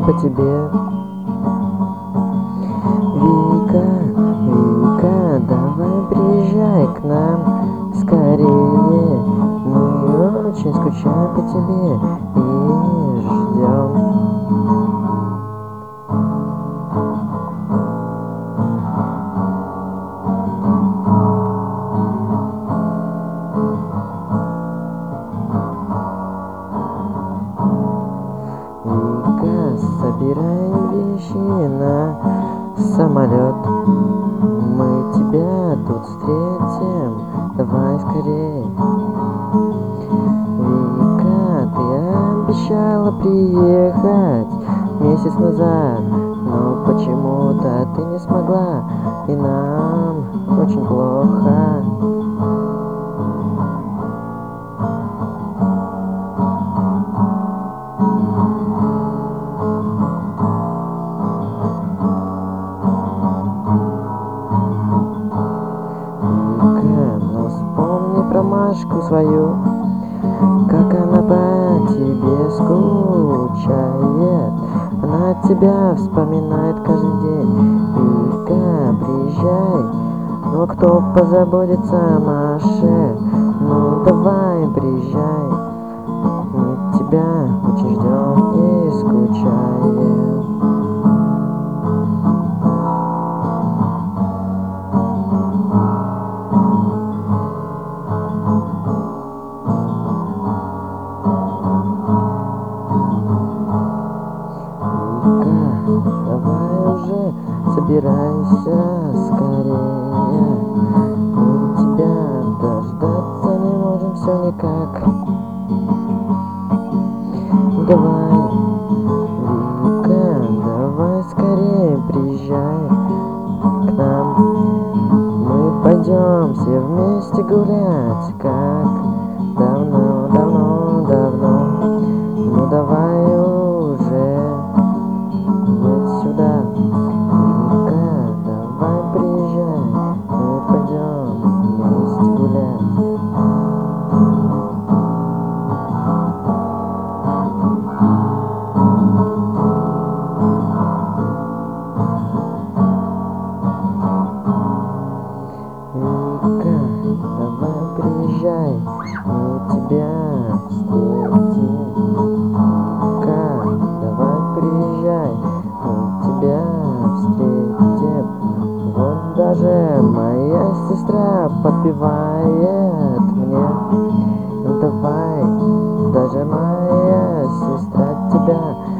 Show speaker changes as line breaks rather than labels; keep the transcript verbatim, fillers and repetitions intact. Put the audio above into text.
скучаем по тебе. Вика, Вика, давай приезжай к нам скорее. Мы очень скучаем по тебе и ждем. Вика, собирай вещи на самолет. Мы тебя тут встретим, давай скорей. Вика, ты обещала приехать месяц назад, но почему-то ты не смогла, и нам очень плохо. Но вспомни про Машку свою, как она по тебе скучает. Она тебя вспоминает каждый день. Вика, приезжай, но кто позаботится о Маше? Ну давай, приезжай, мы тебя очень ждем и скучаем. Давай уже собирайся скорее. Мы тебя дождаться не можем все никак. Давай, Вика, давай скорее приезжай к нам. Мы пойдем все вместе гулять, как давно, давно, давно. Ну давай уже сюда. Вика, давай приезжай, мы пойдем вместе гулять. Вика, давай приезжай, мы тебя встретим. Вика, давай приезжай, тебя встретим. Вот даже моя сестра подпевает мне. Ну давай, даже моя сестра тебя